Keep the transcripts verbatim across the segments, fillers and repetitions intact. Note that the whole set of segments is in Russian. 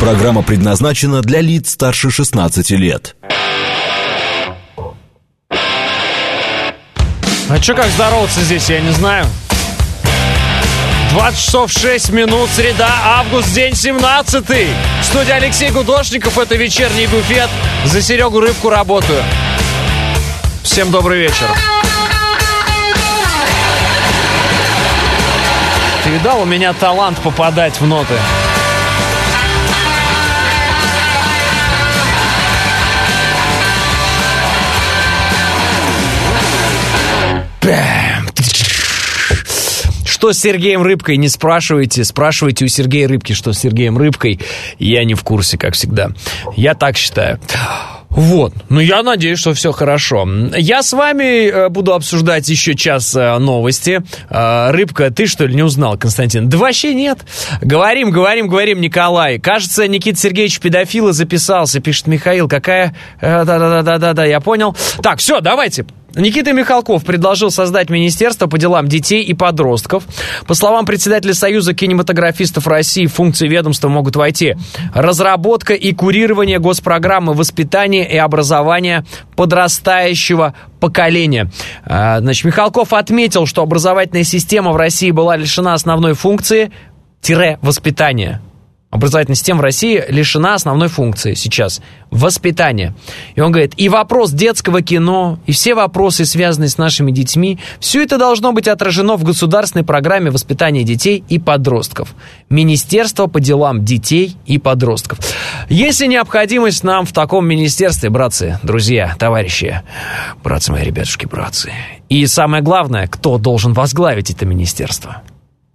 Программа предназначена для лиц старше шестнадцати лет. А чё, как здороваться здесь, я не знаю. двадцать часов шесть минут, среда, август, день семнадцатый. Студия Алексей Гудошников, это вечерний буфет. За Серегу Рыбку работаю. Всем добрый вечер. Ты видал, у меня талант попадать в ноты. Что с Сергеем Рыбкой, не спрашивайте. Спрашивайте у Сергея Рыбки, что с Сергеем Рыбкой. Я не в курсе, как всегда. Я так считаю. Вот, ну я надеюсь, что все хорошо. Я с вами буду обсуждать еще час новости. Рыбка, ты что ли не узнал, Константин? Да вообще нет. Говорим, говорим, говорим, Николай. Кажется, Никита Сергеевич педофила записался, пишет Михаил. Какая... Да-да-да-да-да, я понял. Так, все, давайте. Никита Михалков предложил создать Министерство по делам детей и подростков. По словам председателя Союза кинематографистов России, в функции ведомства могут войти разработка и курирование госпрограммы воспитания и образования подрастающего поколения. Значит, Михалков отметил, что образовательная система в России была лишена основной функции – воспитания. Образовательная система в России лишена основной функции сейчас – воспитания. И он говорит, и вопрос детского кино, и все вопросы, связанные с нашими детьми, все это должно быть отражено в государственной программе воспитания детей и подростков. Министерство по делам детей и подростков. Есть ли необходимость нам в таком министерстве, братцы, друзья, товарищи, братцы мои, ребятушки, братцы? И самое главное, кто должен возглавить это министерство?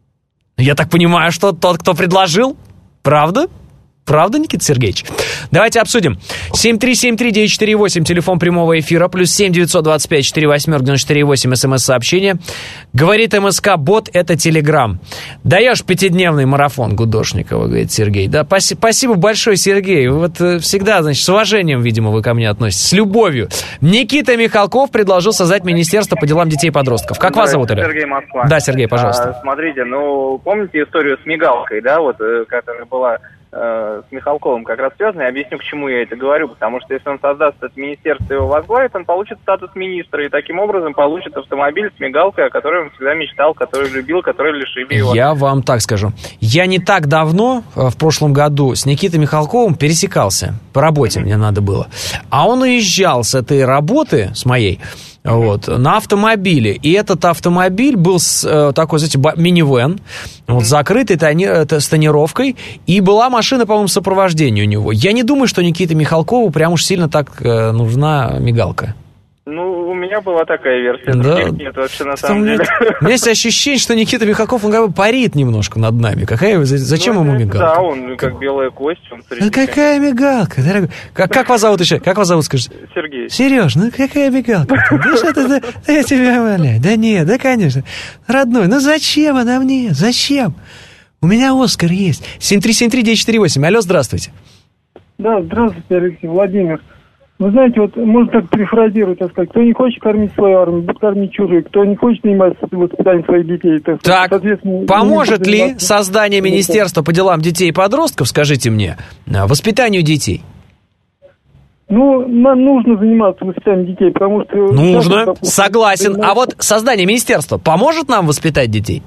Я так понимаю, что тот, кто предложил? Правда? Правда, Никита Сергеевич? Давайте обсудим. семь три семь три девять четыре восемь, телефон прямого эфира, плюс семь девятьсот двадцать пять четыре восемь девяносто четыре восемь, смс-сообщение. Говорит МСК-бот, это Телеграм. Даешь пятидневный марафон Гудошникова, говорит Сергей. Да, паси- спасибо большое, Сергей. Вот э, всегда, значит, с уважением, видимо, вы ко мне относитесь, с любовью. Никита Михалков предложил создать Министерство по делам детей и подростков. Как вас зовут, Оля? Сергей, Москва. Да, Сергей, пожалуйста. А, смотрите, ну, помните историю с мигалкой, да, вот, которая была... с Михалковым как раз связано. Я объясню, к чему я это говорю. Потому что если он создаст это министерство и его возглавит, он получит статус министра. И таким образом получит автомобиль с мигалкой, о которой он всегда мечтал, который любил, который лишили его. Я вам так скажу. Я не так давно, в прошлом году, с Никитой Михалковым пересекался. По работе мне надо было. А он уезжал с этой работы, с моей, вот, на автомобиле. И этот автомобиль был с, э, такой, знаете, минивэн, вот, закрытый тони, это, с тонировкой. И была машина, по-моему, сопровождения у него. Я не думаю, что Никите Михалкову прям уж сильно так э, нужна мигалка. Ну, у меня была такая версия. Да. Нет, вообще, на самом деле. У меня есть ощущение, что Никита Михалков, он как бы парит немножко над нами. Какая, зачем ну, ему это, мигалка? Да, он как белая кость. Он ну, какая мигалка, дорогой? Как, как вас зовут еще? Как вас зовут, скажите? Сергей. Сереж, ну какая мигалка? Да что ты, да, да я тебя умоляю. Да нет, да конечно. Родной, ну зачем она мне? Зачем? У меня Оскар есть. семь три семь три девять четыре восемь. Алло, здравствуйте. Да, здравствуйте, Алексей, Владимир. Вы знаете, вот можно так перефразировать, так сказать, кто не хочет кормить свою армию, будет кормить чужую, кто не хочет заниматься воспитанием своих детей. Так, так поможет ли создание Министерства по делам детей и подростков, скажите мне, воспитанию детей? Ну, нам нужно заниматься воспитанием детей, потому что... Нужно, допустим, согласен. Заниматься... А вот создание министерства поможет нам воспитать детей?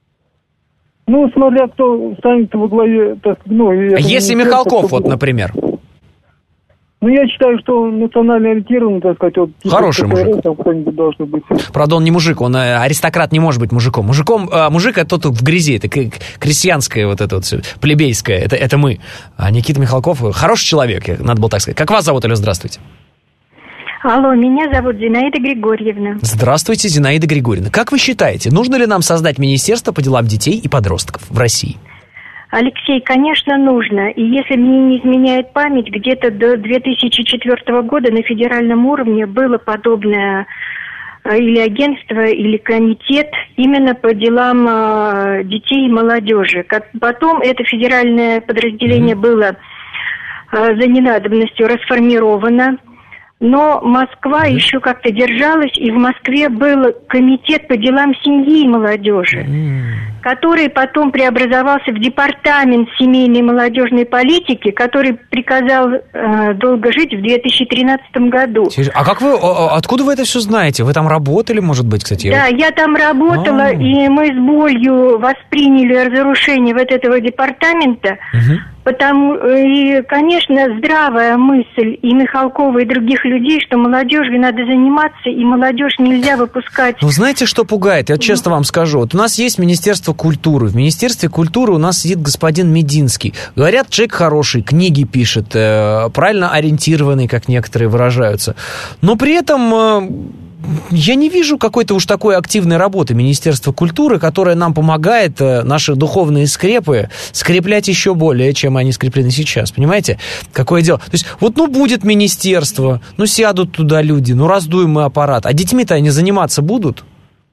Ну, смотря кто станет во главе... Так, ну, если Михалков, вот, например... Ну, я считаю, что он национально ориентирован, так сказать. Вот, хороший мужик. Там кто-нибудь должен быть. Правда, он не мужик, он аристократ не может быть мужиком. Мужиком, э, мужик это тот в грязи, это крестьянское вот это вот все, плебейское, это, это мы. А Никита Михалков хороший человек, надо было так сказать. Как вас зовут, Алло, здравствуйте? Алло, меня зовут Зинаида Григорьевна. Здравствуйте, Зинаида Григорьевна. Как вы считаете, нужно ли нам создать Министерство по делам детей и подростков в России? Алексей, конечно, нужно. И если мне не изменяет память, где-то до две тысячи четвёртого года на федеральном уровне было подобное или агентство, или комитет именно по делам э, детей и молодежи. Как потом это федеральное подразделение mm-hmm. было э, за ненадобностью расформировано. Но Москва mm-hmm. еще как-то держалась, и в Москве был комитет по делам семьи и молодежи, mm-hmm. который потом преобразовался в департамент семейной и молодежной политики, который приказал э, долго жить в две тысячи тринадцатом году. А как вы, откуда вы это все знаете? Вы там работали, может быть, кстати? Да, я там работала, А-а-а. и мы с болью восприняли разрушение вот этого департамента. Mm-hmm. Потому, и, конечно, здравая мысль и Михалкова, и других людей, что молодежью надо заниматься, и молодежь нельзя выпускать. Ну, знаете, что пугает? Я честно вам скажу. Вот у нас есть Министерство культуры. В Министерстве культуры у нас сидит господин Мединский. Говорят, человек хороший, книги пишет, э, правильно ориентированный, как некоторые выражаются. Но при этом... Э, я не вижу какой-то уж такой активной работы Министерства культуры, которая нам помогает наши духовные скрепы скреплять еще более, чем они скреплены сейчас. Понимаете? Какое дело? То есть, вот ну будет министерство, ну сядут туда люди, ну раздуем мы аппарат. А детьми-то они заниматься будут?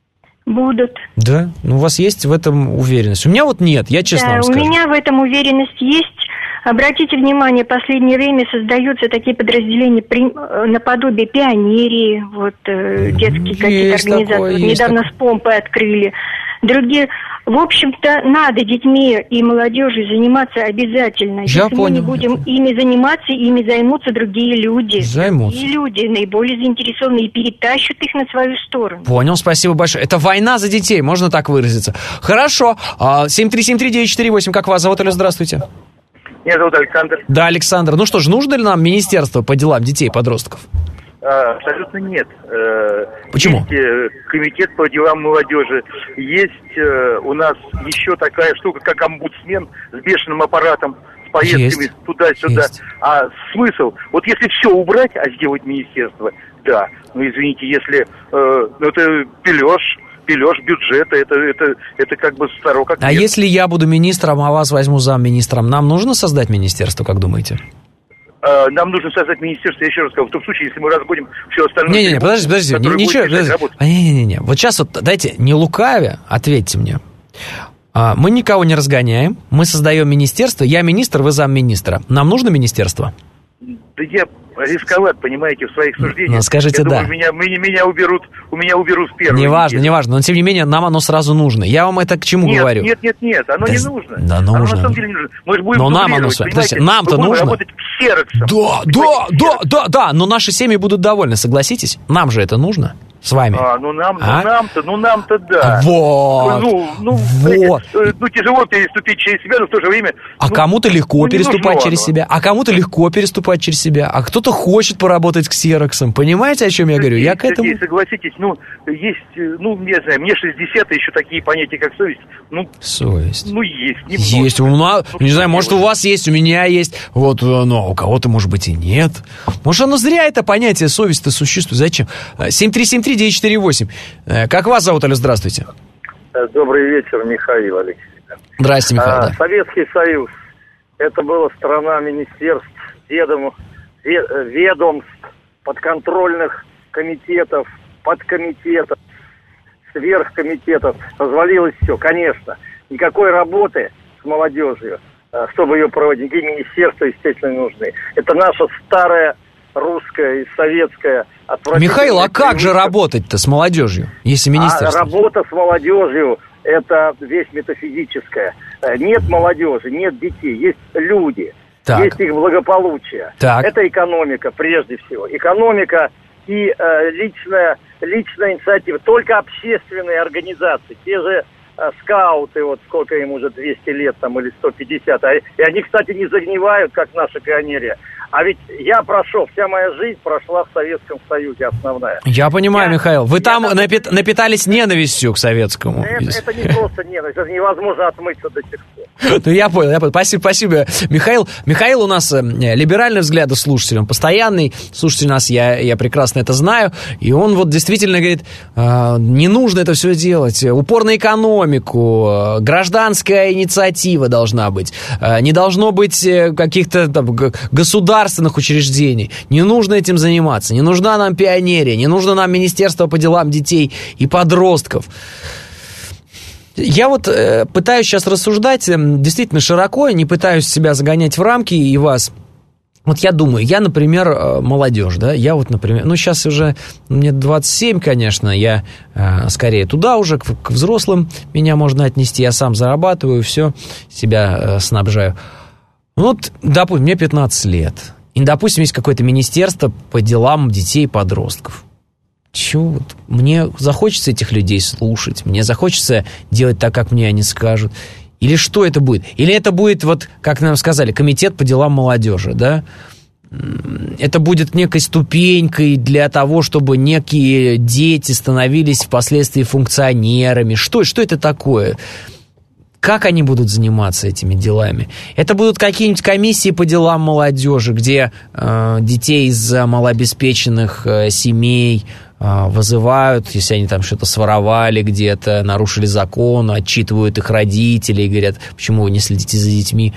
Будут. Да? Ну у вас есть в этом уверенность? У меня вот нет, я честно да, вам скажу. У меня в этом уверенность есть. Обратите внимание, в последнее время создаются такие подразделения наподобие пионерии, вот э, детские есть какие-то организации. Такое, вот недавно такое. С помпой открыли. Другие. В общем-то, надо детьми и молодежью заниматься обязательно. Я Если понял. мы не будем ими заниматься, ими займутся другие люди. Займутся. И люди наиболее заинтересованы и перетащат их на свою сторону. Понял, спасибо большое. Это война за детей, можно так выразиться. Хорошо. семь три семь три девять четыре восемь, как вас зовут? Алло, здравствуйте. Меня зовут Александр. Да, Александр. Ну что ж, нужно ли нам министерство по делам детей и подростков? А, абсолютно нет. Почему? Есть комитет по делам молодежи. Есть у нас еще такая штука, как омбудсмен с бешеным аппаратом, с поездками есть. Туда-сюда. Есть. А смысл? Вот если все убрать, а сделать министерство, да. Ну, извините, если э, это пилёж, пилёж бюджета, это, это, это как бы старо как А нет. если я буду министром, а вас возьму замминистром, нам нужно создать министерство, как думаете? Нам нужно создать министерство, я еще раз сказал, в том случае, если мы разбудим все остальное... Не-не-не, подождите, подождите, ничего, не-не-не, вот сейчас вот, дайте, не лукавя, ответьте мне. Мы никого не разгоняем, мы создаем министерство, я министр, вы замминистра. Нам нужно министерство? Да я рисковат, понимаете, в своих суждениях. Ну, скажите, я да. Думаю, меня, меня, меня уберут, у меня уберут в первую Неважно, неделю. неважно, но тем не менее нам оно сразу нужно. Я вам это к чему нет, говорю? Нет, нет, нет, оно да, не нужно. Да, нужно. Оно на самом деле не нужно. Мы же будем но нам оно, понимаете, нам-то мы будем нужно. работать ксероксом. Да, да, да, да, да, но наши семьи будут довольны, согласитесь? Нам же это нужно. С вами. А, ну нам, а? ну нам-то, ну нам-то да. Вот. Ну, ну, вот. Знаете, ну тяжело переступить через себя, но в то же время. А ну, кому-то легко ну, переступать через оно. себя, а кому-то легко переступать через себя, а кто-то хочет поработать ксероксом. Понимаете, о чем я Сергей, говорю? Я к этому. Сергей, согласитесь, ну есть, ну не знаю, мне шестьдесят, еще такие понятия, как совесть. Ну, совесть. Ну есть. Немножко. Есть у нас, ну, не знаю, может у вас есть, у меня есть, вот, но у кого-то может быть и нет. Может оно зря это понятие совесть-то существует. Зачем? семь три семь три девять четыре восемь. Как вас зовут, Алло, здравствуйте. Добрый вечер, Михаил Алексеевич. Здрасте, Михаил. А, да. Советский Союз. Это была страна министерств, ведом, ведомств, подконтрольных комитетов, подкомитетов, сверхкомитетов. Развалилось все, конечно. Никакой работы с молодежью, чтобы ее проводить, и министерства, естественно, не нужны. Это наша старая русская и советская отвратительная... Михаил, а как же работать-то с молодежью, если министерство? А работа с молодежью – это вещь метафизическая. Нет молодежи, нет детей, есть люди, так. есть их благополучие. Так. Это экономика, прежде всего. Экономика и э, личная, личная инициатива. Только общественные организации, те же э, скауты, вот сколько им уже, двести лет там или сто пятьдесят, а, и они, кстати, не загнивают, как наша пионерия. А ведь я прошел, вся моя жизнь прошла в Советском Союзе, основная. Я понимаю, я, Михаил. Вы там я, напит, напитались ненавистью к советскому. Это, это не просто ненависть, это невозможно отмыться до сих пор. Ну, я понял, я понял. Спасибо, спасибо. Михаил, Михаил у нас либеральный взгляд слушатель, он постоянный слушатель нас, я, я прекрасно это знаю. И он вот действительно говорит, не нужно это все делать. Упор на экономику, гражданская инициатива должна быть. Не должно быть каких-то там государственных учреждений. Не нужно этим заниматься. Не нужна нам пионерия. Не нужно нам Министерство по делам детей и подростков. Я вот э, пытаюсь сейчас рассуждать э, действительно широко, не пытаюсь себя загонять в рамки и вас Вот я думаю, я, например, молодежь, да, я вот, например, ну, сейчас уже мне двадцать семь, конечно, я э, скорее туда уже, к, к взрослым меня можно отнести, я сам зарабатываю, все, себя э, снабжаю. Вот, допустим, мне пятнадцать лет, и, допустим, есть какое-то министерство по делам детей и подростков. Чего вот? Мне захочется этих людей слушать, мне захочется делать так, как мне они скажут. Или что это будет? Или это будет, вот, как нам сказали, комитет по делам молодежи, да? Это будет некой ступенькой для того, чтобы некие дети становились впоследствии функционерами. Что, что это такое? Как они будут заниматься этими делами? Это будут какие-нибудь комиссии по делам молодежи, где э, детей из малообеспеченных э, семей вызывают, если они там что-то своровали где-то, нарушили закон, отчитывают их родителей и говорят, почему вы не следите за детьми.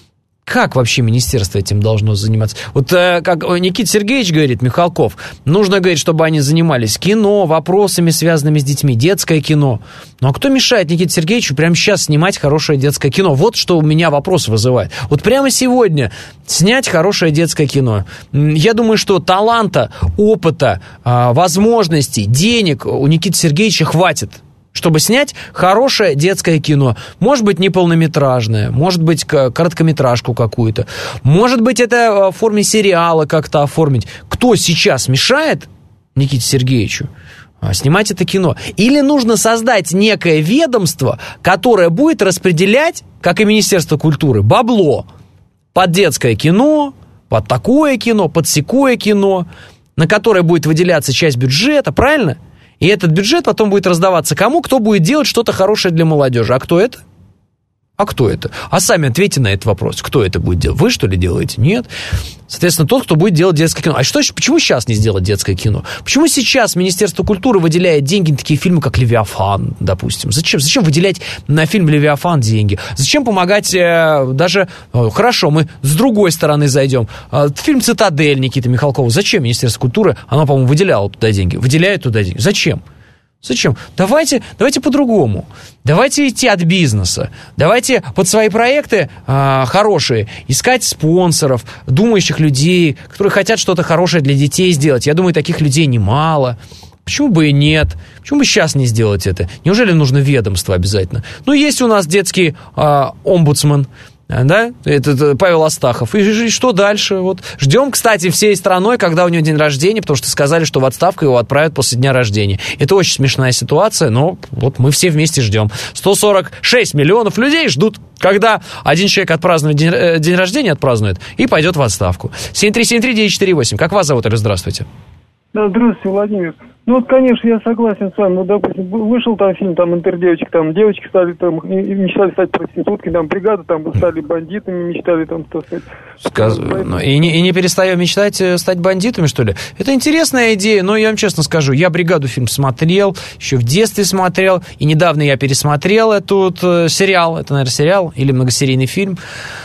Как вообще министерство этим должно заниматься? Вот как Никита Сергеевич говорит, Михалков, нужно, говорит, чтобы они занимались кино, вопросами, связанными с детьми, детское кино. Ну а кто мешает Никите Сергеевичу прямо сейчас снимать хорошее детское кино? Вот что у меня вопрос вызывает. Вот прямо сегодня снять хорошее детское кино. Я думаю, что таланта, опыта, возможностей, денег у Никиты Сергеевича хватит, чтобы снять хорошее детское кино. Может быть, не полнометражное, может быть, короткометражку какую-то. Может быть, это в форме сериала как-то оформить. Кто сейчас мешает Никите Сергеевичу снимать это кино? Или нужно создать некое ведомство, которое будет распределять, как и Министерство культуры, бабло под детское кино, под такое кино, под сякое кино, на которое будет выделяться часть бюджета, правильно? И этот бюджет потом будет раздаваться кому? Кто будет делать что-то хорошее для молодежи? А кто это? А кто это? А сами ответьте на этот вопрос. Кто это будет делать? Вы, что ли, делаете? Нет. Соответственно, тот, кто будет делать детское кино. А что, почему сейчас не сделать детское кино? Почему сейчас Министерство культуры выделяет деньги на такие фильмы, как «Левиафан», допустим? Зачем? Зачем выделять на фильм «Левиафан» деньги? Зачем помогать э, даже... Э, хорошо, мы с другой стороны зайдем. Э, фильм «Цитадель» Никиты Михалкова. Зачем Министерство культуры? Оно, по-моему, выделяло туда деньги. Выделяет туда деньги. Зачем? Зачем? Давайте, давайте по-другому. Давайте идти от бизнеса. Давайте под свои проекты а, хорошие искать спонсоров, думающих людей, которые хотят что-то хорошее для детей сделать. Я думаю, таких людей немало. Почему бы и нет? Почему бы сейчас не сделать это? Неужели нужно ведомство обязательно? Ну, есть у нас детский а, омбудсмен, да, это, это Павел Астахов. И, и что дальше? Вот. Ждем, кстати, всей страной, когда у него день рождения, потому что сказали, что в отставку его отправят после дня рождения. Это очень смешная ситуация, но вот мы все вместе ждем. сто сорок шесть миллионов людей ждут, когда один человек отпразднует день, э, день рождения, отпразднует и пойдет в отставку. семь три семь три девять четыре восемь. Как вас зовут? Алло, здравствуйте. Да, здравствуйте, Владимир. Ну вот, конечно, я согласен с вами. Ну, допустим, вышел там фильм, там, «Интердевочек», там, девочки стали, там, мечтали стать проститутками, там, бригада, там, стали бандитами, мечтали, там, так сказать. Сказ... ну, и, не, и не перестаем мечтать стать бандитами, что ли? Это интересная идея, но я вам честно скажу, я «Бригаду» фильм смотрел, еще в детстве смотрел, и недавно я пересмотрел этот э, сериал, это, наверное, сериал или многосерийный фильм.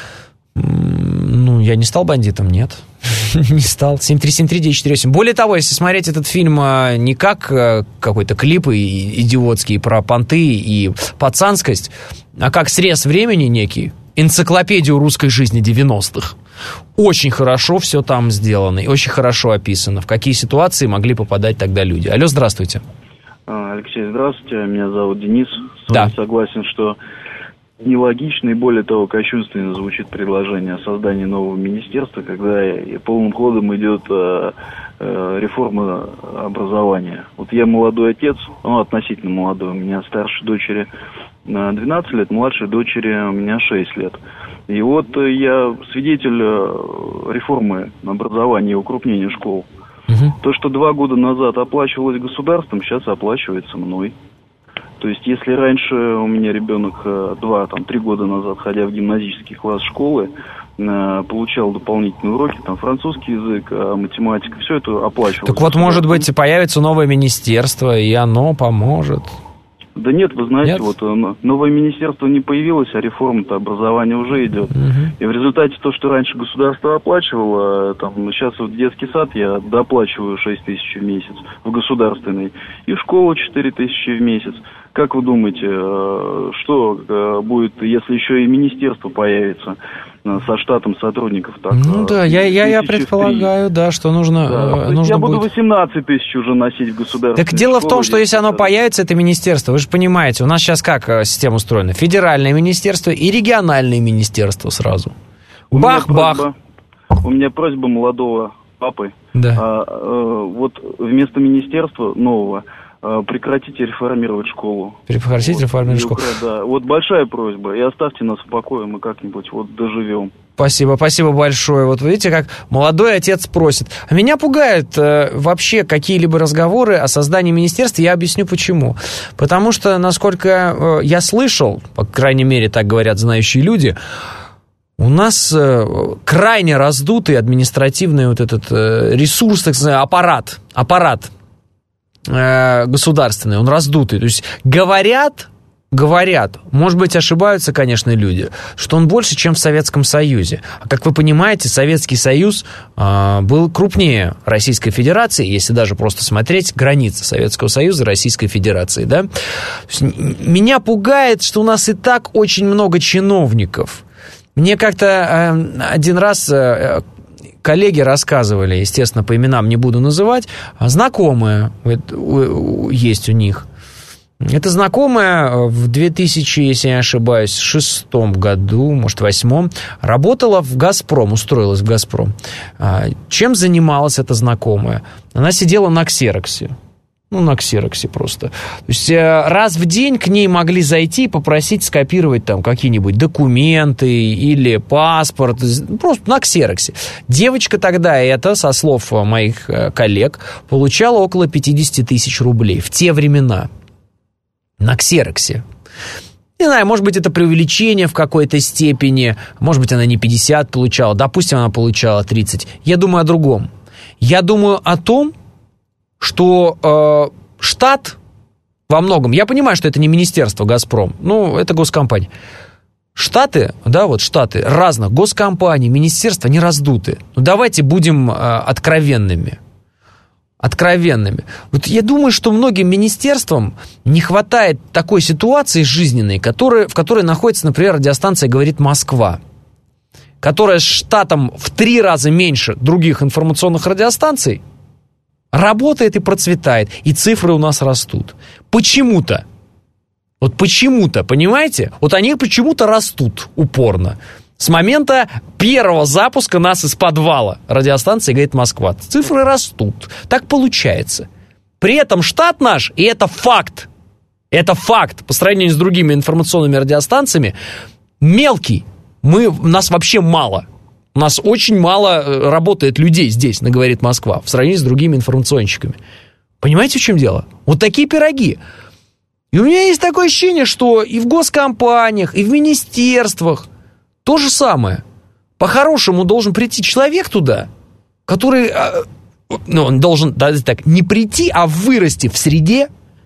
Ну, я не стал бандитом, нет. Не стал. семь три семь три девять четыре восемь. Более того, если смотреть этот фильм не как какой-то клип идиотский про понты и пацанскость, а как срез времени некий, энциклопедию русской жизни девяностых, очень хорошо все там сделано и очень хорошо описано, в какие ситуации могли попадать тогда люди. Алло, здравствуйте. Алексей, здравствуйте. Меня зовут Денис. С да. вами согласен, что нелогично и, более того, кощунственно звучит предложение о создании нового министерства, когда полным ходом идет э, э, реформа образования. Вот я молодой отец, ну, относительно молодой, у меня старшей дочери двенадцать лет, младшей дочери у меня шесть лет. И вот я свидетель реформы образования и укрупнения школ. Угу. То, что два года назад оплачивалось государством, сейчас оплачивается мной. То есть, если раньше у меня ребенок два, там, три года назад, ходя в гимназический класс школы, получал дополнительные уроки, там, французский язык, математика, все это оплачивалось. Так вот, может быть, появится новое министерство, и оно поможет. Да нет, вы знаете, нет? вот новое министерство не появилось, а реформа-то образования уже идет. Угу. И в результате то, что раньше государство оплачивало, там, сейчас вот детский сад я доплачиваю шесть тысяч в месяц в государственный, и в школу четыре тысячи в месяц. Как вы думаете, что будет, если еще и министерство появится? со штатом сотрудников. Так, ну да, я, я, я предполагаю, да, что нужно, да. э, нужно я буду будет... восемнадцать тысяч уже носить в государственной Так дело школе, в том, что если оно появится, это министерство, вы же понимаете, у нас сейчас как система устроена? Федеральное министерство и региональное министерство сразу. Бах-бах. У меня просьба молодого папы. Да. А, а, вот вместо министерства нового а, прекратите реформировать школу. Прекратите вот, реформировать школу. Да. Вот большая просьба. И оставьте нас в покое, мы как-нибудь вот доживем. Спасибо, спасибо большое. Вот видите, как молодой отец просит. А меня пугают э, вообще какие-либо разговоры о создании министерства. Я объясню почему. Потому что, насколько э, я слышал, по крайней мере, так говорят знающие люди, у нас э, крайне раздутый административный вот этот э, ресурс, так сказать, аппарат, аппарат э, государственный, он раздутый. То есть говорят, говорят, может быть, ошибаются, конечно, люди, что он больше, чем в Советском Союзе. А как вы понимаете, Советский Союз э, был крупнее Российской Федерации, если даже просто смотреть границы Советского Союза и Российской Федерации, да? То есть, меня пугает, что у нас и так очень много чиновников. Мне как-то э, один раз э, коллеги рассказывали, естественно, по именам не буду называть, знакомые есть у них. Это знакомая в две тысячи, если я не ошибаюсь, шестом году, может, восьмом, работала в «Газпром», устроилась в «Газпром». Чем занималась эта знакомая? Она сидела на ксероксе. Ну, на ксероксе просто. То есть раз в день к ней могли зайти и попросить скопировать там какие-нибудь документы или паспорт. Просто на ксероксе. Девочка тогда это, со слов моих коллег, получала около пятьдесят тысяч рублей в те времена. На ксероксе. Не знаю, может быть, это преувеличение в какой-то степени. Может быть, она не пятьдесят получала. Допустим, она получала тридцать. Я думаю о другом. Я думаю о том, что э, штат во многом, я понимаю, что это не министерство «Газпром», ну, это госкомпания. Штаты, да, вот штаты разных госкомпаний, министерства не раздуты. Ну, давайте будем э, откровенными. Откровенными. Вот я думаю, что многим министерствам не хватает такой ситуации жизненной, которая, в которой находится, например, радиостанция «Говорит Москва», которая с штатом в три раза меньше других информационных радиостанций, работает и процветает, и цифры у нас растут. Почему-то. Вот почему-то, понимаете? Вот они почему-то растут упорно. С момента первого запуска нас из подвала радиостанции «Говорит Москва». Цифры растут. Так получается. При этом штат наш, и это факт, это факт, по сравнению с другими информационными радиостанциями, мелкий. Мы, нас вообще мало. У нас очень мало работает людей здесь, на «Говорит Москва», в сравнении с другими информационщиками. Понимаете, в чем дело? Вот такие пироги. И у меня есть такое ощущение, что и в госкомпаниях, и в министерствах то же самое. По-хорошему должен прийти человек туда, который, ну, он должен так, не прийти, а вырасти в среде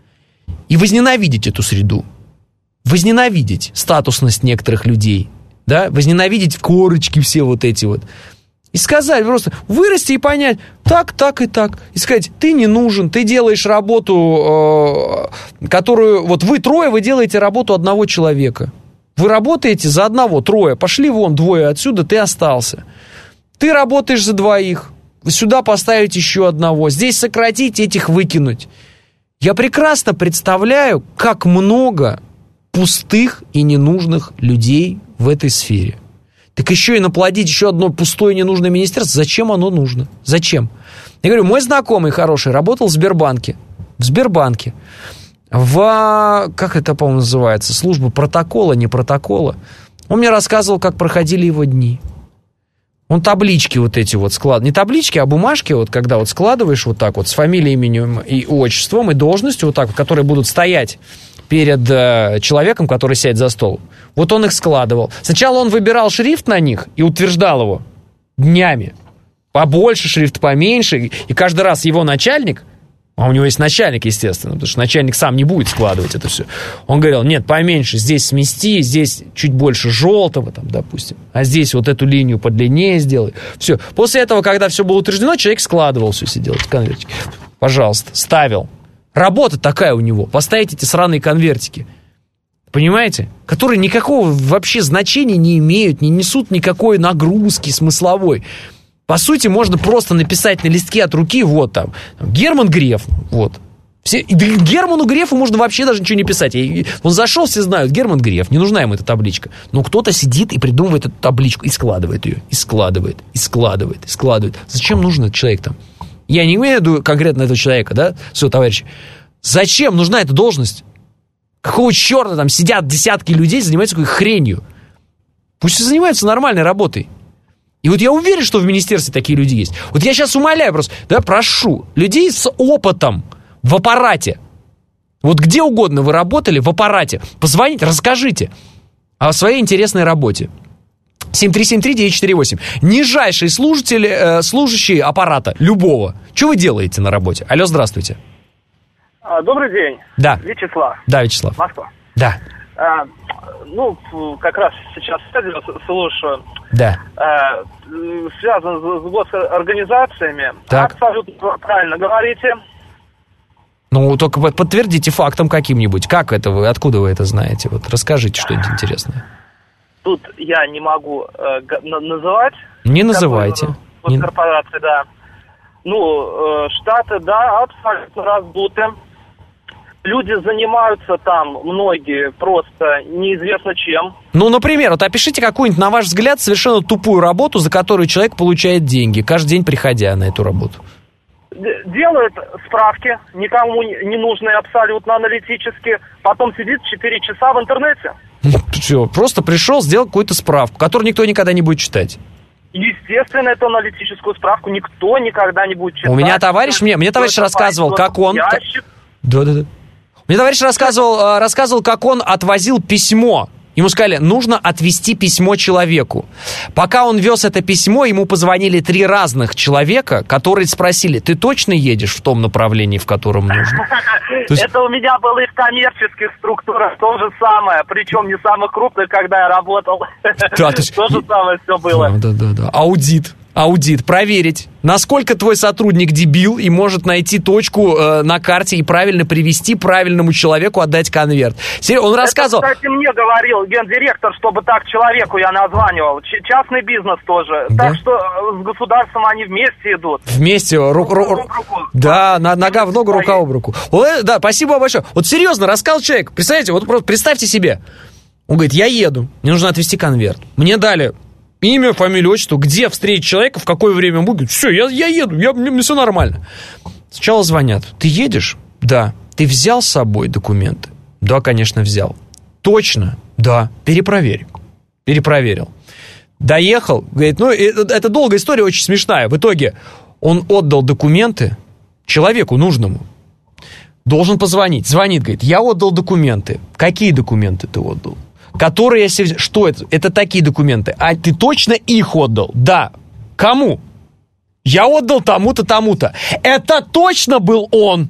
и возненавидеть эту среду. Возненавидеть статусность некоторых людей. Да, возненавидеть корочки все вот эти вот. И сказать просто, вырасти и понять, так, так и так. И сказать, ты не нужен, ты делаешь работу, э, которую, вот вы трое, вы делаете работу одного человека. Вы работаете за одного, трое, пошли вон, двое отсюда, ты остался. Ты работаешь за двоих, сюда поставить еще одного, здесь сократить, этих выкинуть. Я прекрасно представляю, как много пустых и ненужных людей в этой сфере. Так еще и наплодить еще одно пустое ненужное министерство. Зачем оно нужно? Зачем? Я говорю, мой знакомый хороший работал в Сбербанке. В Сбербанке. В, как это, по-моему, называется? Служба протокола, не протокола. Он мне рассказывал, как проходили его дни. Он таблички вот эти вот складывал. Не таблички, а бумажки, вот когда вот складываешь вот так вот с фамилией, именем и отчеством, и должностью вот так вот, которые будут стоять перед э, человеком, который сядет за стол. Вот он их складывал. Сначала он выбирал шрифт на них и утверждал его днями. Побольше шрифт, поменьше. И каждый раз его начальник, а у него есть начальник, естественно, потому что начальник сам не будет складывать это все. Он говорил, нет, поменьше, здесь смести, здесь чуть больше желтого, там, допустим, а здесь вот эту линию подлиннее сделай. Все. После этого, когда все было утверждено, человек складывал все, сидел в конвертике. Пожалуйста, ставил. Работа такая у него. Поставить эти сраные конвертики. Понимаете? Которые никакого вообще значения не имеют, не несут никакой нагрузки смысловой. По сути, можно просто написать на листке от руки, вот там, Герман Греф, вот. Все, да Герману Грефу можно вообще даже ничего не писать. Он зашел, все знают, Герман Греф, не нужна ему эта табличка. Но кто-то сидит и придумывает эту табличку, и складывает ее, и складывает, и складывает, и складывает. Зачем нужен этот человек там? Я не имею в виду конкретно этого человека, да, своего товарища. Зачем нужна эта должность? Какого черта там сидят десятки людей, занимаются какой хренью? Пусть занимаются нормальной работой. И вот я уверен, что в министерстве такие люди есть. Вот я сейчас умоляю просто, да, прошу, людей с опытом в аппарате. Вот где угодно вы работали в аппарате, позвоните, расскажите о своей интересной работе. семь три семь три девять четыре восемь. Нижайший служитель, э, служащий аппарата, любого. Что вы делаете на работе? Алло, здравствуйте. Добрый день. Да. Вячеслав. Да, Вячеслав. Москва. Да. А, ну, как раз сейчас слушаю. Да. А, связано с госорганизациями. Так. Абсолютно правильно говорите. Ну, только подтвердите фактом каким-нибудь. Как это вы, откуда вы это знаете? Вот расскажите что-нибудь интересное. Тут я не могу э, называть. Не называйте. Госкорпорации, да. Ну, э, Штаты, да, абсолютно раздуты. Люди занимаются там, многие, просто неизвестно чем. Ну, например, вот опишите какую-нибудь, на ваш взгляд, совершенно тупую работу, за которую человек получает деньги, каждый день приходя на эту работу. Делает справки, никому не нужные абсолютно аналитически, потом сидит четыре часа в интернете. Все, просто пришел, сделал какую-то справку, которую никто никогда не будет читать. Естественно, эту аналитическую справку никто никогда не будет читать. У меня товарищ, мне, мне товарищ рассказывал, как он... Да-да-да. Мне товарищ рассказывал, рассказывал, как он отвозил письмо. Ему сказали, нужно отвезти письмо человеку. Пока он вез это письмо, ему позвонили три разных человека, которые спросили, ты точно едешь в том направлении, в котором нужно? Это у меня было и в коммерческих структурах то же самое, причем не самых крупных, когда я работал. То же самое все было. Да-да-да. Аудит. Аудит, проверить, насколько твой сотрудник дебил и может найти точку э, на карте и правильно привести правильному человеку, отдать конверт. Он рассказывал... Это, кстати, мне говорил гендиректор, чтобы так человеку я названивал. Ч- частный бизнес тоже. Да? Так что с государством они вместе идут. Вместе. Ру- ру- ру- да, на- нога в ногу, рука об руку. Вот, да, спасибо большое. Вот серьезно, рассказал человек. Представляете, вот просто представьте себе. Он говорит, я еду, мне нужно отвезти конверт. Мне дали... Имя, фамилия, отчество, где встретить человека, в какое время он будет. Все, я, я еду, я, мне, мне все нормально. Сначала звонят. Ты едешь? Да. Ты взял с собой документы? Да, конечно, взял. Точно? Да. Перепроверь. Перепроверил. Доехал. Говорит, ну, это, это долгая история, очень смешная. В итоге он отдал документы человеку нужному. Должен позвонить. Звонит, говорит, я отдал документы. Какие документы ты отдал? Которые, что это? Это такие документы. А ты точно их отдал? Да. Кому? Я отдал тому-то, тому-то. Это точно был он?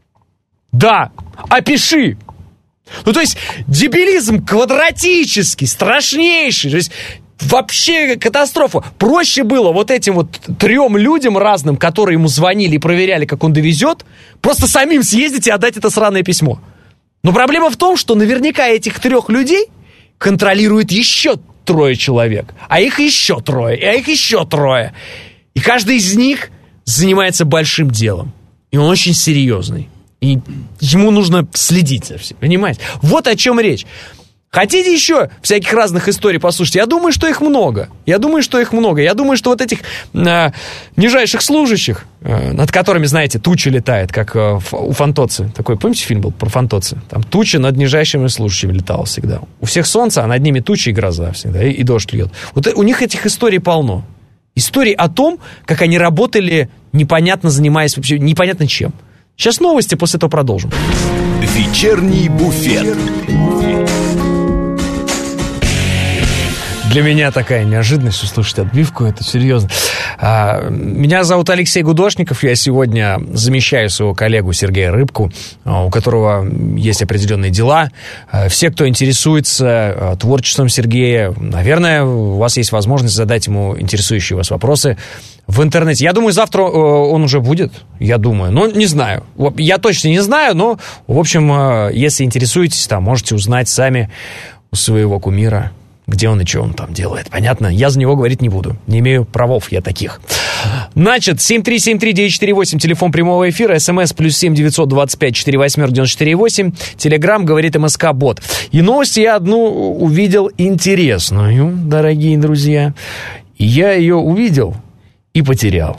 Да. Опиши. Ну, то есть, дебилизм квадратический, страшнейший. То есть, вообще катастрофа. Проще было вот этим вот трем людям разным, которые ему звонили и проверяли, как он довезет, просто самим съездить и отдать это сраное письмо. Но проблема в том, что наверняка этих трех людей контролирует еще трое человек, а их еще трое, а их еще трое. И каждый из них занимается большим делом. И он очень серьезный. И ему нужно следить за всем, понимаете? Вот о чем речь. Хотите еще всяких разных историй послушать? Я думаю, что их много. Я думаю, что их много. Я думаю, что вот этих э, нижайших служащих, э, над которыми, знаете, туча летает, как э, у Фантоцци. Такой, помните, фильм был про Фантоцци? Там туча над нижайшими служащими летала всегда. У всех солнце, а над ними туча и гроза всегда, и, и дождь льет. Вот у них этих историй полно. Истории о том, как они работали, непонятно занимаясь вообще, непонятно чем. Сейчас новости, после этого продолжим. Вечерний буфет. Для меня такая неожиданность услышать отбивку, это серьезно. Меня зовут Алексей Гудошников, я сегодня замещаю своего коллегу Сергея Рыбку, у которого есть определенные дела. Все, кто интересуется творчеством Сергея, наверное, у вас есть возможность задать ему интересующие вас вопросы в интернете. Я думаю, завтра он уже будет, я думаю. Ну, не знаю. Я точно не знаю, но, в общем, если интересуетесь, там, можете узнать сами у своего кумира, где он и что он там делает. Понятно? Я за него говорить не буду. Не имею правов я таких. Значит, семь три семь три девять четыре восемь, телефон прямого эфира, смс плюс семь девятьсот двадцать пять сорок восемь девяносто четыре восемь, телеграм, говорит МСК-бот. И новость я одну увидел интересную, дорогие друзья. Я ее увидел и потерял.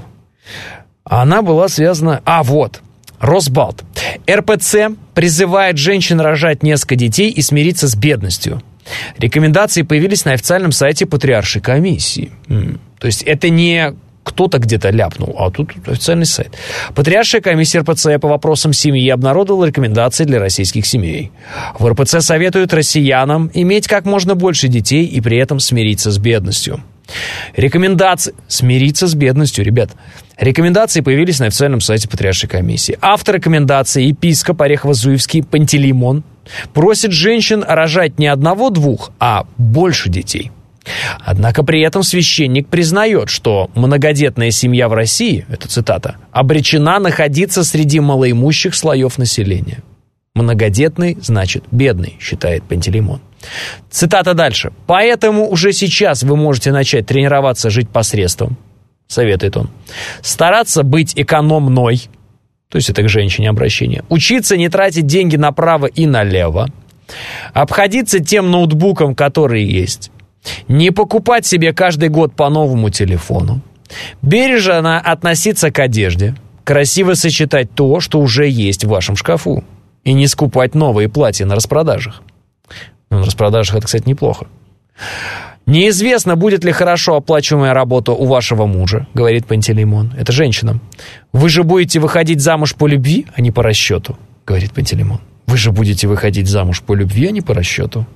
Она была связана... А, вот. Росбалт. эр пэ цэ призывает женщин рожать несколько детей и смириться с бедностью. Рекомендации появились на официальном сайте Патриаршей комиссии. М-м. То есть это не кто-то где-то ляпнул, а тут официальный сайт. Патриаршая комиссия эр пэ цэ по вопросам семьи обнародовала рекомендации для российских семей. В эр пэ цэ советуют россиянам иметь как можно больше детей и при этом смириться с бедностью. Рекомендации... Смириться с бедностью, ребят. Рекомендации появились на официальном сайте Патриаршей комиссии. Автор рекомендаций, епископ Орехово-Зуевский Пантелеймон, просит женщин рожать не одного-двух, а больше детей. Однако при этом священник признает, что многодетная семья в России, это цитата, обречена находиться среди малоимущих слоев населения. Многодетный значит бедный, считает Пантелеймон. Цитата дальше. «Поэтому уже сейчас вы можете начать тренироваться жить посредством», советует он, «стараться быть экономной», то есть это к женщине обращение, «учиться не тратить деньги направо и налево, обходиться тем ноутбуком, который есть, не покупать себе каждый год по новому телефону, бережно относиться к одежде, красиво сочетать то, что уже есть в вашем шкафу, и не скупать новые платья на распродажах». На распродажах это, кстати, неплохо. «Неизвестно, будет ли хорошо оплачиваемая работа у вашего мужа», говорит Пантелеймон. Это женщинам. «Вы же будете выходить замуж по любви, а не по расчету», говорит Пантелеймон. «Вы же будете выходить замуж по любви, а не по расчету».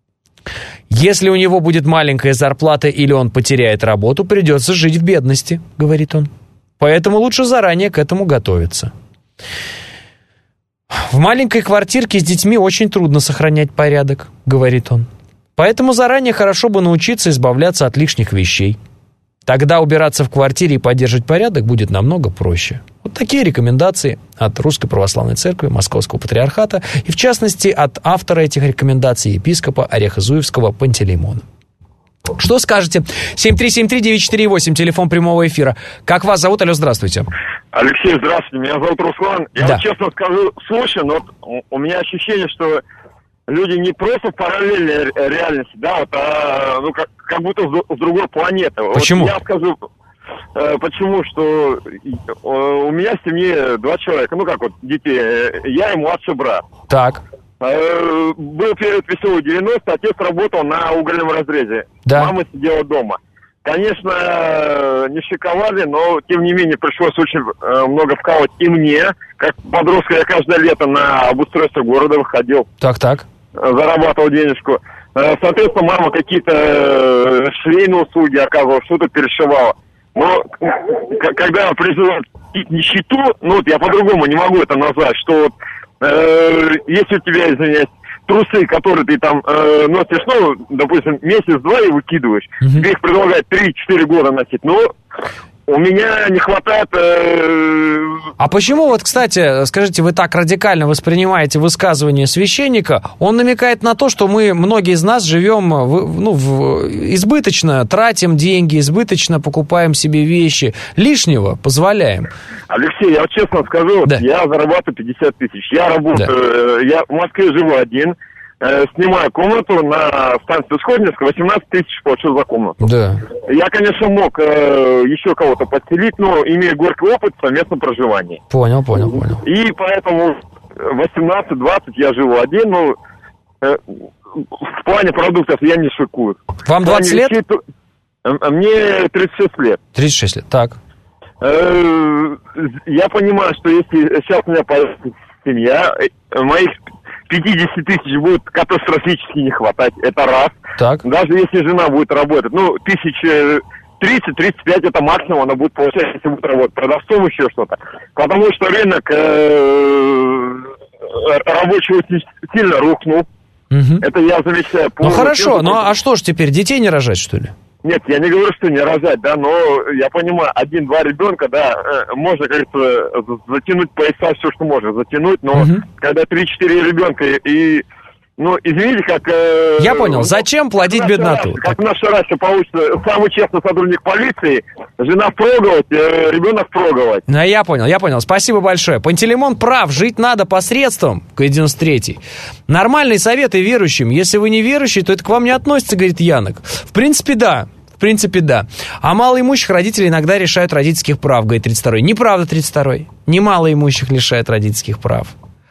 «Если у него будет маленькая зарплата или он потеряет работу, придется жить в бедности», говорит он. «Поэтому лучше заранее к этому готовиться». «В маленькой квартирке с детьми очень трудно сохранять порядок», говорит он. «Поэтому заранее хорошо бы научиться избавляться от лишних вещей. Тогда убираться в квартире и поддерживать порядок будет намного проще». Вот такие рекомендации от Русской Православной Церкви Московского Патриархата и, в частности, от автора этих рекомендаций, епископа Орехо-Зуевского Пантелеймона. Что скажете? семь три семь три девять четыре восемь, телефон прямого эфира. Как вас зовут? Алло, здравствуйте. Алексей, здравствуйте. Меня зовут Руслан. Я да. вот честно скажу, слушай, но у меня ощущение, что люди не просто в параллельной реальности, да, вот, а, ну, как, как будто с другой планеты. Почему? Вот я скажу, э, почему, что э, у меня в семье два человека, ну, как вот, детей, я и младший брат. Так. Э, был период веселый девяностых, отец работал на угольном разрезе. Да. Мама сидела дома. Конечно, не шиковали, но, тем не менее, пришлось очень э, много вкалывать и мне. Как подростка я каждое лето на обустройство города выходил. Так-так. Зарабатывал денежку. Э, соответственно, мама какие-то э, швейные услуги оказывала, что-то перешивала. Но к- когда призывают нищету, ну вот я по-другому не могу это назвать, что вот, э, если у тебя, извиняюсь, трусы, которые ты там э, носишь, ну, допустим, месяц-два и выкидываешь, mm-hmm. тебе их предлагают три-четыре года носить, но у меня не хватает... Э... А почему вот, кстати, скажите, вы так радикально воспринимаете высказывание священника? Он намекает на то, что мы, многие из нас, живем в, ну, в, избыточно, тратим деньги, избыточно покупаем себе вещи, лишнего позволяем. Алексей, я вот честно скажу, да. я зарабатываю пятьдесят тысяч. Я работаю, да. я в Москве живу один, э, снимаю комнату на станции Сходневска, восемнадцать тысяч плачу за комнату. Да. Я, конечно, мог э, еще кого-то подселить, но имею горький опыт в совместном проживании. Понял, понял, понял. И поэтому восемнадцать-двадцать я живу один, ну, э, в плане продуктов я не шикую. Вам двадцать лет? Вещей, то, э, мне тридцать шесть лет. тридцать шесть лет, так. Я понимаю, что если сейчас у меня появится семья, моих пятьдесят тысяч будет катастрофически не хватать, это раз. Так. Даже если жена будет работать, ну, тысяч тридцать-тридцать пять это максимум она будет получать, если будет работать продавцом еще что-то. Потому что рынок э, рабочего сильно рухнул. Угу. Это я замечаю. Ну хорошо, ну а что ж теперь, детей не рожать, что ли? Нет, я не говорю, что не рожать, да, но я понимаю, один-два ребенка, да, можно, как говорится, затянуть пояса, все, что можно затянуть, но угу. когда три-четыре ребенка и... Ну, извините, как... Э, Я понял. Зачем плодить бедноту? Расе, как в нашей расе получится самый честный сотрудник полиции, жена впроголодь, э, ребенок впроголодь. Ну, я понял, я понял. Спасибо большое. Пантелеймон прав. Жить надо посредством, девяносто третий. Нормальные советы верующим. Если вы не верующий, то это к вам не относится, говорит Янок. В принципе, да. В принципе, да. А малоимущих родители иногда лишают родительских прав, говорит тридцать второй. Неправда, тридцать второй. Не малоимущих лишают родительских прав.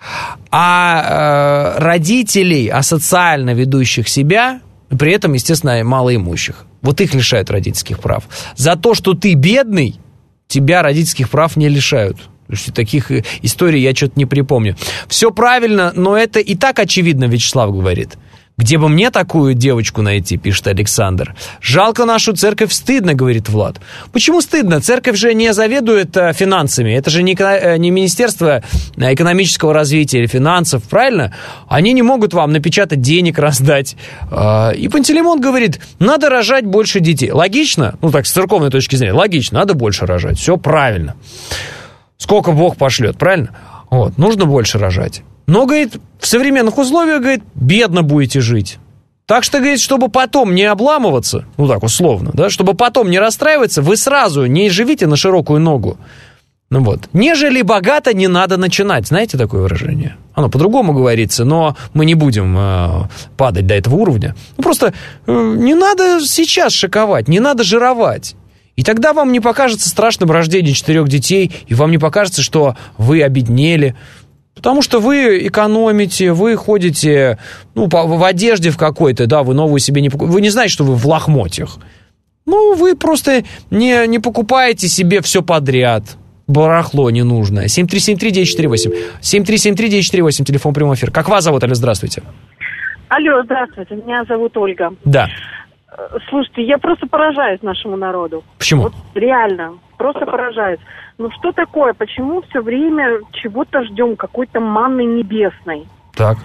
А э, родителей, асоциально ведущих себя, при этом, естественно, малоимущих, вот их лишают родительских прав. За то, что ты бедный, тебя родительских прав не лишают. Таких историй я что-то не припомню. Все правильно, но это и так очевидно, Вячеслав говорит. Где бы мне такую девочку найти, пишет Александр. Жалко нашу церковь, стыдно, говорит Влад. Почему стыдно? Церковь же не заведует а, финансами. Это же не, не Министерство экономического развития или финансов, правильно? Они не могут вам напечатать денег, раздать. А, и Пантелеймон говорит, надо рожать больше детей. Логично? Ну так, с церковной точки зрения, логично, надо больше рожать. Все правильно. Сколько Бог пошлет, правильно? Вот, нужно больше рожать. Но, говорит, в современных условиях, говорит, бедно будете жить. Так что, говорит, чтобы потом не обламываться, ну так условно, да, чтобы потом не расстраиваться, вы сразу не живите на широкую ногу. Ну вот. Нежели богато, не надо начинать. Знаете такое выражение? Оно по-другому говорится, но мы не будем э, падать до этого уровня. Ну просто э, не надо сейчас шиковать, не надо жировать. И тогда вам не покажется страшным рождение четырех детей, и вам не покажется, что вы обеднели. Потому что вы экономите, вы ходите ну, по, в одежде в какой-то, да, вы новую себе не покупаете. Вы не знаете, что вы в лохмотьях. Ну, вы просто не, не покупаете себе все подряд. Барахло ненужное. семь три семь три девять четыре восемь. семь три семь три девять четыре восемь, телефон прямого эфира. Как вас зовут, Алло, здравствуйте. Алло, здравствуйте, меня зовут Ольга. Да. Слушайте, я просто поражаюсь нашему народу. Почему? Вот реально, просто поражаюсь. Ну что такое? Почему все время чего-то ждем, какой-то манны небесной? Так.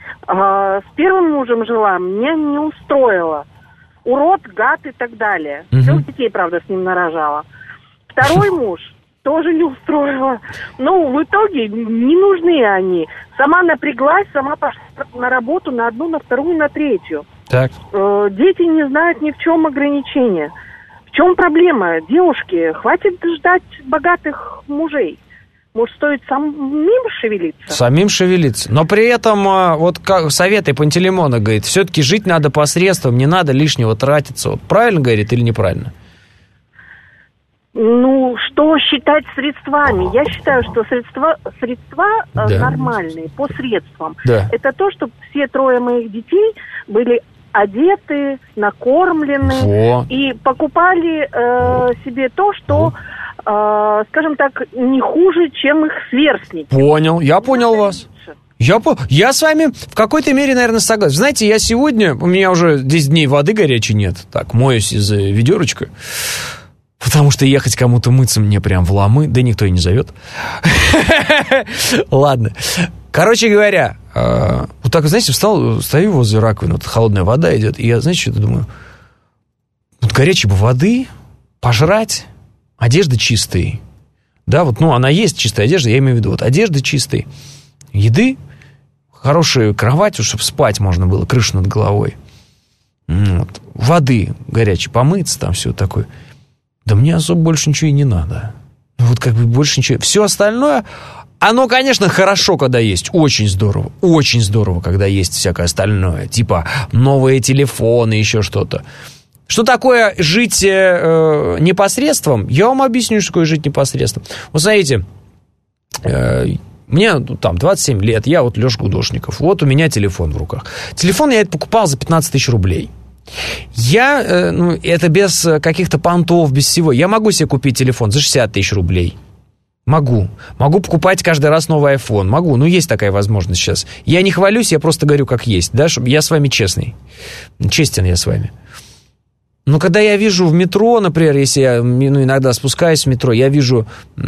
А, с первым мужем жила, меня не устроило. Урод, гад и так далее. Угу. Трех детей, правда, с ним нарожала. Второй муж тоже не устроила. Но в итоге не нужны они. Сама напряглась, сама пошла на работу на одну, на вторую, на третью. Так. Э, дети не знают ни в чем ограничения. В чем проблема? Девушки, хватит ждать богатых мужей. Может, стоит самим шевелиться? Самим шевелиться. Но при этом, вот как советы Пантелеймона говорит, все-таки жить надо посредством, не надо лишнего тратиться. Вот правильно говорит или неправильно? Ну, что считать средствами? Я считаю, что средства, средства да. нормальные, по средствам. Да. Это то, чтобы все трое моих детей были одеты, накормлены Во. и покупали э, себе то, что, э, скажем так, не хуже, чем их сверстники. Понял, я понял вас. Я, по... я с вами в какой-то мере, наверное, согласен. Знаете, я сегодня, у меня уже десять дней воды горячей нет, так, моюсь из ведерочка, потому что ехать кому-то мыться мне прям в ломы, да никто и не зовет. Ладно. Короче говоря, э, вот так, знаете, встал, стою возле раковины, вот холодная вода идет, и я, знаете, что-то думаю, вот горячей бы воды, пожрать, одежда чистая, да, вот, ну, она есть чистая одежда, я имею в виду, вот, одежда чистая, еды, хорошая кровать, чтобы спать можно было, крыша над головой, вот, воды горячей, помыться, там все такое, да мне особо больше ничего и не надо, вот, как бы, больше ничего, все остальное... Оно, конечно, хорошо, когда есть, очень здорово, очень здорово, когда есть всякое остальное, типа новые телефоны, еще что-то. Что такое жить э, непосредством? Я вам объясню, что такое жить непосредством. Вот смотрите, э, мне там двадцать семь лет, я вот Леша Гудошников, вот у меня телефон в руках. Телефон я это покупал за пятнадцать тысяч рублей. Я, э, ну, это без каких-то понтов, без всего. Я могу себе купить телефон за шестьдесят тысяч рублей. Могу. Могу покупать каждый раз новый iPhone. Могу. Ну, есть такая возможность сейчас. Я не хвалюсь, я просто говорю, как есть. Да, чтобы я с вами честный. Честен я с вами. Но когда я вижу в метро, например, если я ну, иногда спускаюсь в метро, я вижу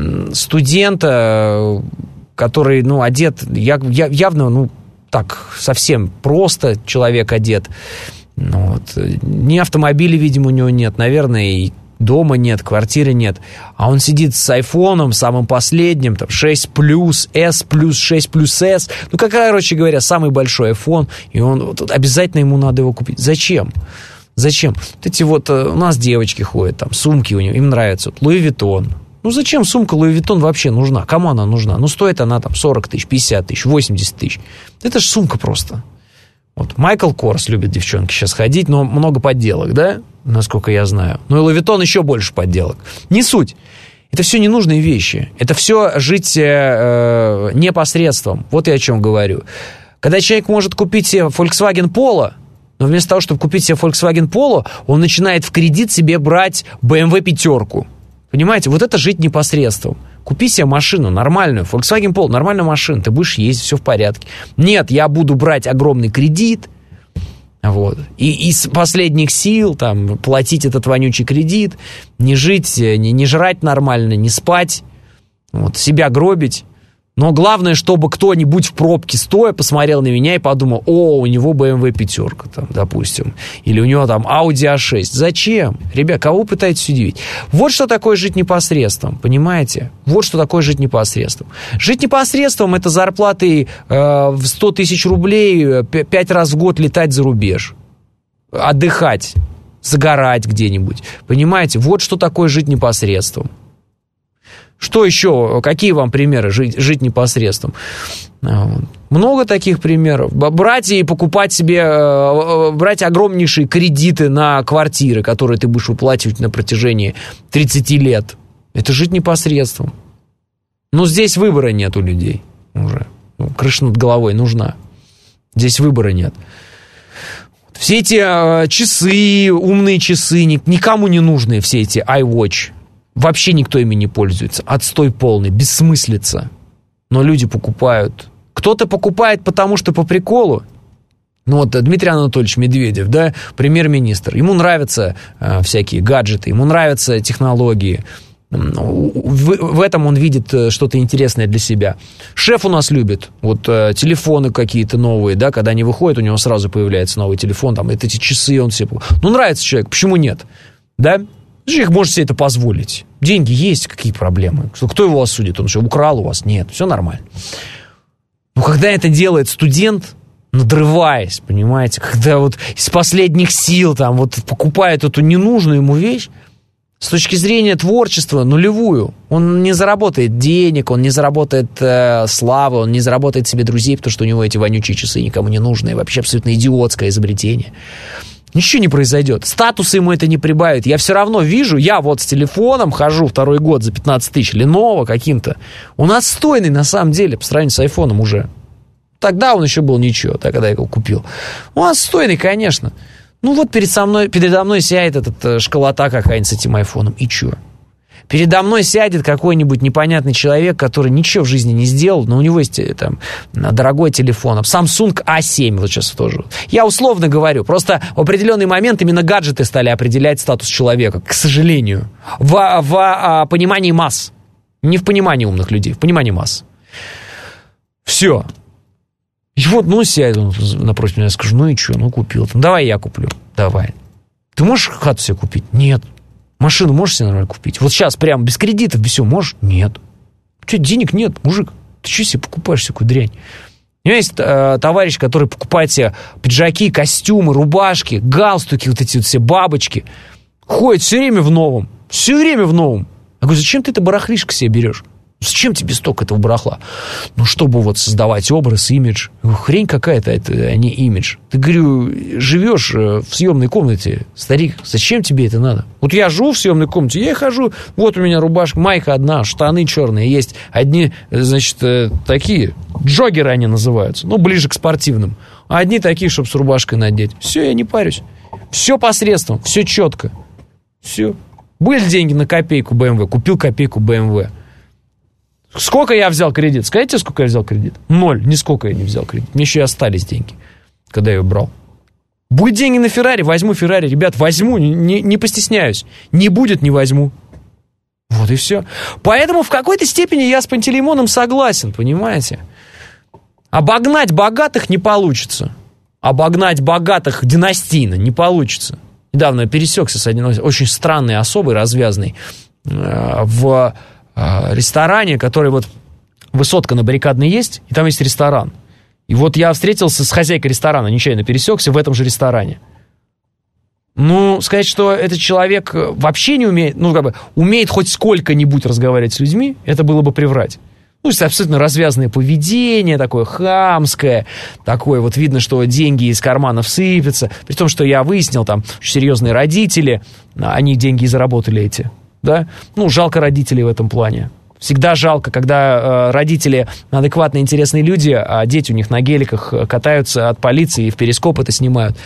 студента, который, ну, одет, я, я, явно, ну, так, совсем просто человек одет. Ну, вот. Ни автомобиля, видимо, у него нет, наверное, и дома нет, квартиры нет. А он сидит с айфоном, самым последним, там, шесть плюс, S плюс, шесть плюс S. Ну, как, короче говоря, самый большой iPhone. И он, вот, обязательно ему надо его купить. Зачем? Зачем? Вот эти вот, у нас девочки ходят, там, сумки у них, им нравятся. Вот, Луи Виттон. Ну, зачем сумка Луи Виттон вообще нужна? Кому она нужна? Ну, стоит она там сорок тысяч, пятьдесят тысяч, восемьдесят тысяч. Это же сумка просто. Вот Майкл Корс любит девчонки сейчас ходить, но много подделок, да? Насколько я знаю. Ну и Луи Виттон еще больше подделок. Не суть. Это все ненужные вещи. Это все жить э, непосредством. Вот я о чем говорю. Когда человек может купить себе Volkswagen Polo, но вместо того, чтобы купить себе Volkswagen Polo, он начинает в кредит себе брать бэ эм вэ пятерку. Понимаете? Вот это жить непосредством. Купи себе машину нормальную, Volkswagen Polo, нормальная машина, ты будешь ездить, все в порядке. Нет, я буду брать огромный кредит, вот, и из последних сил там, платить этот вонючий кредит, не жить, не, не жрать нормально, не спать, вот, себя гробить. Но главное, чтобы кто-нибудь в пробке стоя посмотрел на меня и подумал: о, у него бэ эм вэ пятерка, там, допустим, или у него там Audi а шесть. Зачем? Ребят, кого вы пытаетесь удивить? Вот что такое жить непосредством, понимаете? Вот что такое жить непосредством. Жить непосредством — это зарплатой э, в сто тысяч рублей пять раз в год летать за рубеж, отдыхать, загорать где-нибудь. Понимаете? Вот что такое жить непосредством. Что еще? Какие вам примеры жить, жить непосредством? Много таких примеров. Брать и покупать себе, брать огромнейшие кредиты на квартиры, которые ты будешь выплачивать на протяжении тридцати лет. Это жить непосредством. Но здесь выбора нет у людей уже. Крыша над головой нужна. Здесь выбора нет. Все эти часы, умные часы, никому не нужны все эти iWatch. Вообще никто ими не пользуется. Отстой полный, бессмыслица. Но люди покупают. Кто-то покупает, потому что по приколу. Ну вот Дмитрий Анатольевич Медведев, да, премьер-министр. Ему нравятся э, всякие гаджеты, ему нравятся технологии. В, в этом он видит что-то интересное для себя. Шеф у нас любит вот э, телефоны какие-то новые, да, когда они выходят, у него сразу появляется новый телефон, там, эти часы он себе... Ну, нравится человек, почему нет? Да? Человек может себе это позволить. Деньги есть, какие проблемы? Кто его осудит? Он что, украл у вас? Нет, все нормально. Но когда это делает студент, надрываясь, понимаете, когда вот из последних сил там вот покупает эту ненужную ему вещь, с точки зрения творчества нулевую. Он не заработает денег, он не заработает э, славы, он не заработает себе друзей, потому что у него эти вонючие часы никому не нужны. И вообще абсолютно идиотское изобретение. Ничего не произойдет. Статуса ему это не прибавит. Я все равно вижу, я вот с телефоном хожу второй год за пятнадцать тысяч, Lenovo каким-то. Он отстойный на самом деле по сравнению с айфоном уже. Тогда он еще был ничего, тогда я его купил. Он отстойный, конечно. Ну вот перед со мной, передо мной сядет этот школота какая-нибудь с этим айфоном. И чё? Передо мной сядет какой-нибудь непонятный человек, который ничего в жизни не сделал, но у него есть там дорогой телефон. Samsung а семь вот сейчас тоже. Я условно говорю, просто в определенный момент именно гаджеты стали определять статус человека, к сожалению. В, в, в понимании масс. Не в понимании умных людей, в понимании масс. Все. И вот, ну, сядет он напротив меня, я скажу: ну и что, ну купил. Ну, давай я куплю, давай. Ты можешь хату себе купить? Нет. Машину можешь себе нормально купить? Вот сейчас прям без кредитов, без всего можешь? Нет. Что, денег нет, мужик? Ты что себе покупаешь всякую дрянь? У меня есть э, товарищ, который покупает себе пиджаки, костюмы, рубашки, галстуки, вот эти вот все бабочки. Ходит все время в новом. Все время в новом. Я говорю: зачем ты это барахлишко себе берешь? Зачем тебе столько этого барахла? Ну, чтобы вот создавать образ, имидж. Хрень какая-то это, а не имидж. Ты, говорю, живешь в съемной комнате, старик, зачем тебе это надо? Вот я живу в съемной комнате, я и хожу, вот у меня рубашка, майка одна, штаны черные, есть одни, значит, такие, джоггеры они называются, ну, ближе к спортивным, а одни такие, чтобы с рубашкой надеть. Все, я не парюсь. Все посредством, все четко. Все. Были деньги на копейку бэ эм вэ, купил копейку бэ эм вэ. Сколько я взял кредит? Скажите, сколько я взял кредит? Ноль. Нисколько я не взял кредит. Мне еще и остались деньги, когда я ее брал. Будет деньги на Феррари, возьму Феррари. Ребят, возьму, не, не постесняюсь. Не будет, не возьму. Вот и все. Поэтому в какой-то степени я с Пантелеймоном согласен, понимаете? Обогнать богатых не получится. Обогнать богатых династийно не получится. Недавно я пересекся с одной очень странной особой, развязной, в ресторане, который вот высотка на Баррикадной есть, и там есть ресторан. И вот я встретился с хозяйкой ресторана, нечаянно пересекся в этом же ресторане. Ну, сказать, что этот человек вообще не умеет, ну, как бы, умеет хоть сколько-нибудь разговаривать с людьми, это было бы приврать. Ну, это абсолютно развязное поведение, такое хамское, такое вот видно, что деньги из карманов сыпятся. При том, что я выяснил, там, серьезные родители, они деньги и заработали эти, да. Ну, жалко родителей в этом плане. Всегда жалко, когда э, родители адекватные, интересные люди, а дети у них на геликах катаются от полиции и в перископ это снимают.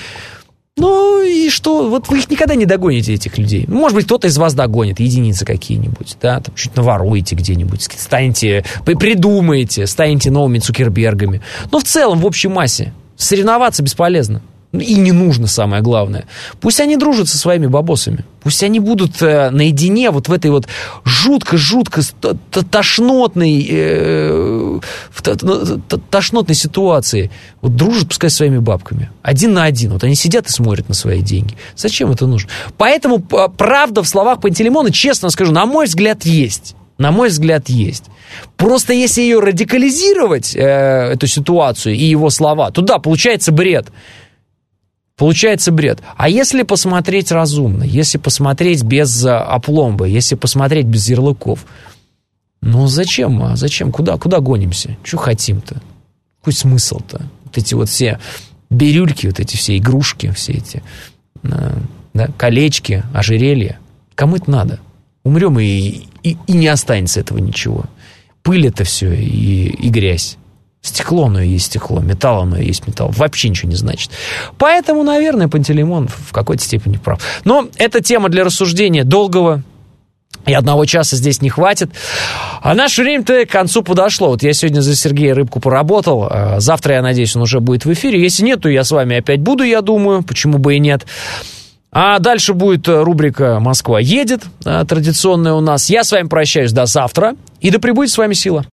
Ну и что? Вот вы их никогда не догоните, этих людей. Может быть, кто-то из вас догонит, единицы какие-нибудь, да, там чуть наворуете где-нибудь, станете, придумаете, станете новыми Цукербергами. Но в целом, в общей массе, соревноваться бесполезно. И не нужно, самое главное. Пусть они дружат со своими бабосами. Пусть они будут э, наедине вот в этой вот жутко-жутко тошнотной, э, тошнотной ситуации. Вот дружат, пускай, со своими бабками. Один на один. Вот они сидят и смотрят на свои деньги. Зачем это нужно? Поэтому правда в словах Пантелеймона, честно скажу, на мой взгляд, есть. На мой взгляд, есть. Просто если ее радикализировать, э, эту ситуацию и его слова, то да, получается бред. Получается бред. А если посмотреть разумно, если посмотреть без опломба, если посмотреть без ярлыков, ну зачем? А зачем? Куда, куда гонимся? Чего хотим-то? Какой смысл-то? Вот эти вот все бирюльки, вот эти все игрушки, все эти да, колечки, ожерелья. Кому это надо? Умрем, и, и, и не останется этого ничего. Пыль это все и, и грязь. Стекло, оно и есть стекло, металл, оно и есть металл. Вообще ничего не значит. Поэтому, наверное, Пантелеймон в какой-то степени прав. Но это тема для рассуждения долгого. И одного часа здесь не хватит. А наше время-то к концу подошло. Вот я сегодня за Сергея Рыбку поработал. Завтра, я надеюсь, он уже будет в эфире. Если нет, то я с вами опять буду, я думаю. Почему бы и нет. А дальше будет рубрика «Москва едет», традиционная у нас. Я с вами прощаюсь до завтра. И да пребудет с вами сила.